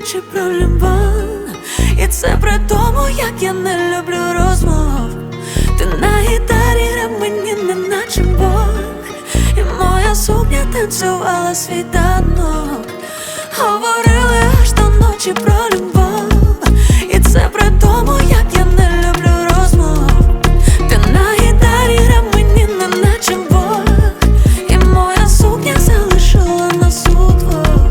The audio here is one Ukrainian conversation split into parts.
щоночі про любов. І це при тому, як я не люблю розмов. Ти на гітарі грав мені неначе Бог, і моя сукня танцювала світанок. Говорили аж до ночі про любов. І це при тому, як я не люблю розмов. Ти на гітарі грав мені неначе Бог, і моя сукня залишила нас удвох.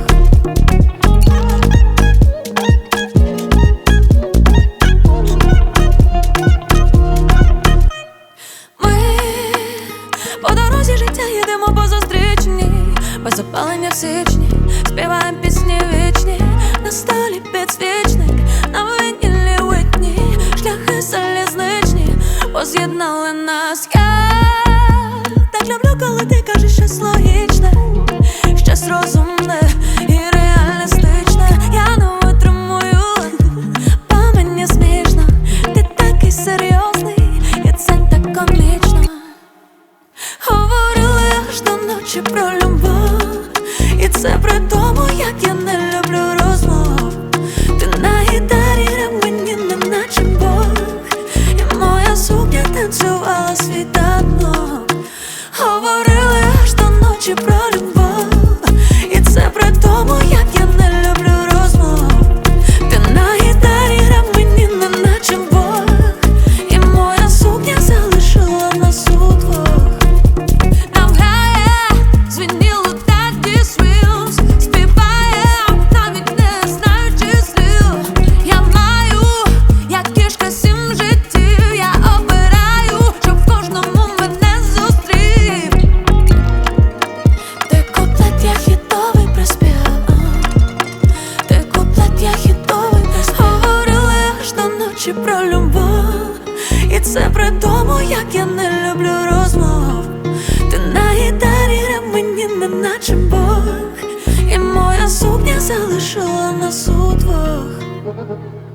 Ми по дорозі життя їдемо по зустрічній, без опалення в січні, співаємо пісні вічні, на столі підсвічник, на винілі Уітні, шляхи залізничні поз'єднали нас. Я так люблю, коли ти кажеш щось логічне, щось розумне і реалістичне. Я не витримую, бо мені смішно. Ти такий серйозний, і це так комічно. Говорили аж до ночі про любов. І це при тому, як я не люблю розмов. Ти на гітарі грав мені неначе Бог, і моя сукня танцювала світанок. Говорили аж до ночі про любов. І це при тому, як я не люблю розмов. Ти на гітарі грав мені неначе Бог, і моя сукня залишила нас удвох. Про любов. І це при тому, як я не люблю розмов. Ти на гітарі грав мені неначе Бог, і моя сукня залишила нас удвох.